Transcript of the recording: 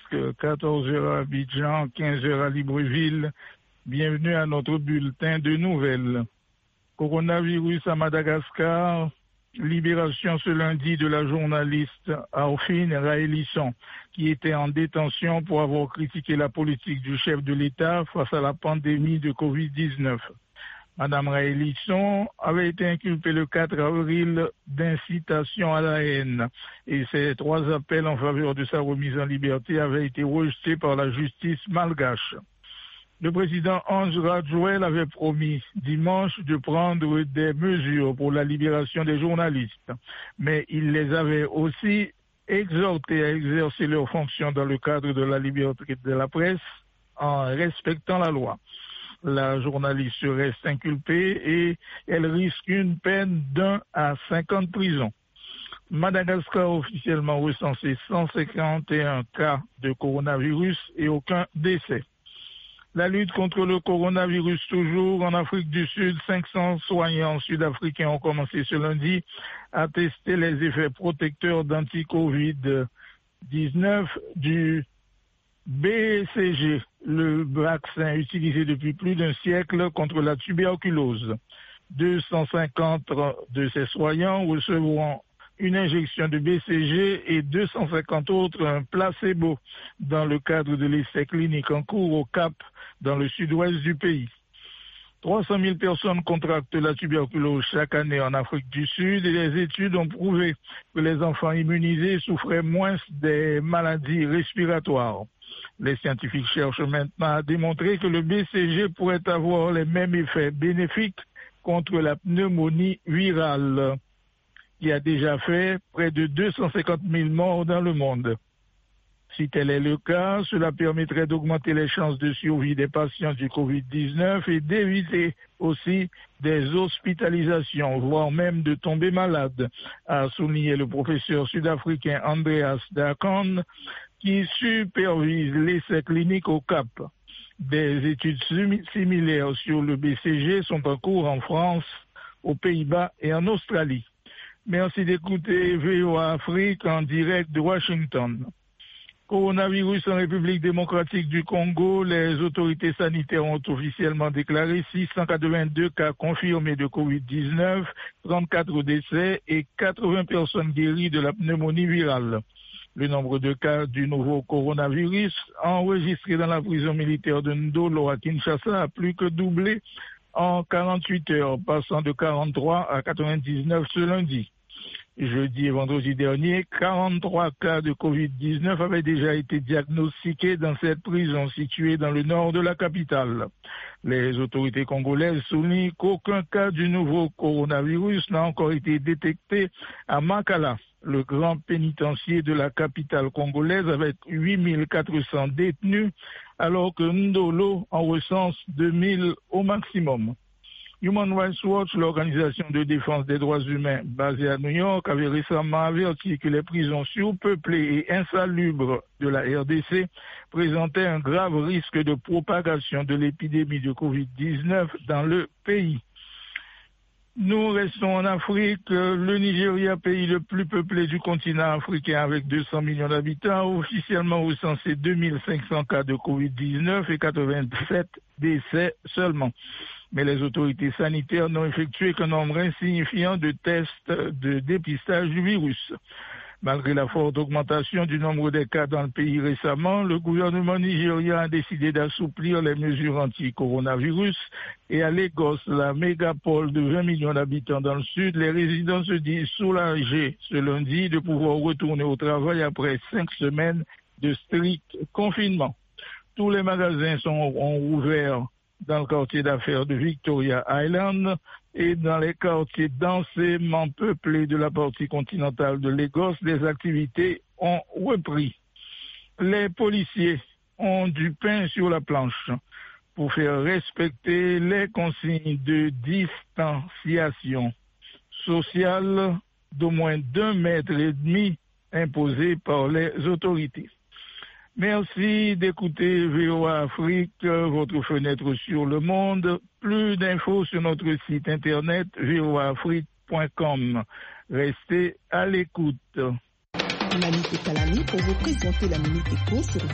Manosque, 14h à Abidjan, 15h à Libreville. Bienvenue à notre bulletin de nouvelles. Coronavirus à Madagascar, libération ce lundi de la journaliste Aoufine Raélisson, qui était en détention pour avoir critiqué la politique du chef de l'État face à la pandémie de Covid-19. Madame Raélisson avait été inculpée le 4 avril d'incitation à la haine et ses 3 appels en faveur de sa remise en liberté avaient été rejetés par la justice malgache. Le président Ange Radjoel avait promis dimanche de prendre des mesures pour la libération des journalistes, mais il les avait aussi exhortés à exercer leurs fonctions dans le cadre de la liberté de la presse en respectant la loi. La journaliste reste inculpée et elle risque une peine d'1 à 5 ans de prison. Madagascar a officiellement recensé 151 cas de coronavirus et aucun décès. La lutte contre le coronavirus toujours en Afrique du Sud, 500 soignants sud-africains ont commencé ce lundi à tester les effets protecteurs d'anti-Covid-19 du BCG, le vaccin utilisé depuis plus d'un siècle contre la tuberculose. 250 de ces soignants recevront une injection de BCG et 250 autres un placebo dans le cadre de l'essai clinique en cours au Cap, dans le sud-ouest du pays. 300 000 personnes contractent la tuberculose chaque année en Afrique du Sud et les études ont prouvé que les enfants immunisés souffraient moins des maladies respiratoires. Les scientifiques cherchent maintenant à démontrer que le BCG pourrait avoir les mêmes effets bénéfiques contre la pneumonie virale, qui a déjà fait près de 250 000 morts dans le monde. Si tel est le cas, cela permettrait d'augmenter les chances de survie des patients du Covid-19 et d'éviter aussi des hospitalisations, voire même de tomber malade, a souligné le professeur sud-africain Andreas Dakon, qui supervise l'essai clinique au Cap. Des études similaires sur le BCG sont en cours en France, aux Pays-Bas et en Australie. Merci d'écouter VOA Afrique en direct de Washington. Coronavirus en République démocratique du Congo, les autorités sanitaires ont officiellement déclaré 682 cas confirmés de Covid-19, 34 décès et 80 personnes guéries de la pneumonie virale. Le nombre de cas du nouveau coronavirus enregistré dans la prison militaire de Ndolo à Kinshasa a plus que doublé en 48 heures, passant de 43 à 99 ce lundi. Jeudi et vendredi dernier, 43 cas de Covid-19 avaient déjà été diagnostiqués dans cette prison située dans le nord de la capitale. Les autorités congolaises soulignent qu'aucun cas du nouveau coronavirus n'a encore été détecté à Makala, le grand pénitencier de la capitale congolaise avec 8400 détenus, alors que Ndolo en recense 2000 au maximum. Human Rights Watch, l'organisation de défense des droits humains basée à New York, avait récemment averti que les prisons surpeuplées et insalubres de la RDC présentaient un grave risque de propagation de l'épidémie de Covid-19 dans le pays. Nous restons en Afrique. Le Nigeria, pays le plus peuplé du continent africain avec 200 millions d'habitants, a officiellement recensé 2500 cas de Covid-19 et 87 décès seulement. Mais les autorités sanitaires n'ont effectué qu'un nombre insignifiant de tests de dépistage du virus. Malgré la forte augmentation du nombre des cas dans le pays récemment, le gouvernement nigérien a décidé d'assouplir les mesures anti-coronavirus et à Lagos, la mégapole de 20 millions d'habitants dans le sud, les résidents se disent soulagés ce lundi de pouvoir retourner au travail après 5 semaines de strict confinement. Tous les magasins ont ouvert dans le quartier d'affaires de Victoria Island et dans les quartiers densément peuplés de la partie continentale de Lagos, les activités ont repris. Les policiers ont du pain sur la planche pour faire respecter les consignes de distanciation sociale d'au moins 2,5 mètres imposées par les autorités. Merci d'écouter VOA Afrique, votre fenêtre sur le monde. Plus d'infos sur notre site internet voaafrique.com. Restez à l'écoute. Malik Kalami pour vous présenter la Minute Éco sur